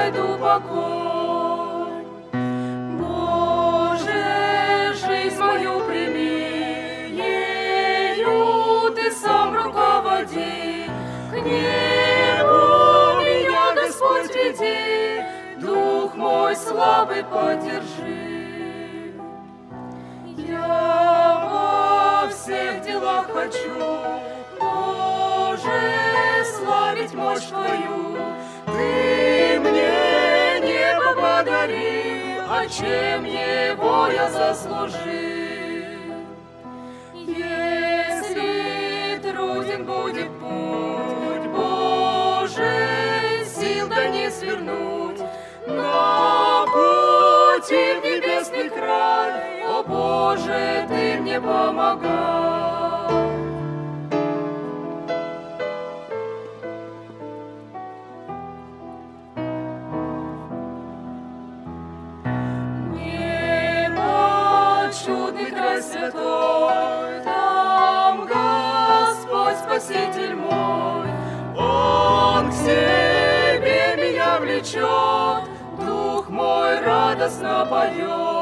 найду покой. Боже, жизнь мою прими, ею Ты сам руководи, к небу меня, Господь, веди, дух мой слабый поддержи. Я во всех делах хочу, Боже, славить мощь Твою. Ты мне небо подари, а чем его я заслужил? Если труден будет путь, Боже, сил да не свернуть, на пути в небесный край, о Боже, Ты мне помогай. Чудный край святой, там Господь Спаситель мой, Он к себе меня влечет, дух мой радостно поет.